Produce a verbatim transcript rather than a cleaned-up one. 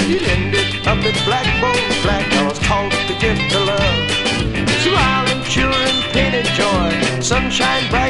He ended up at Black Bones Black. I was taught the gift of love. Smiling children painted joy, sunshine bright.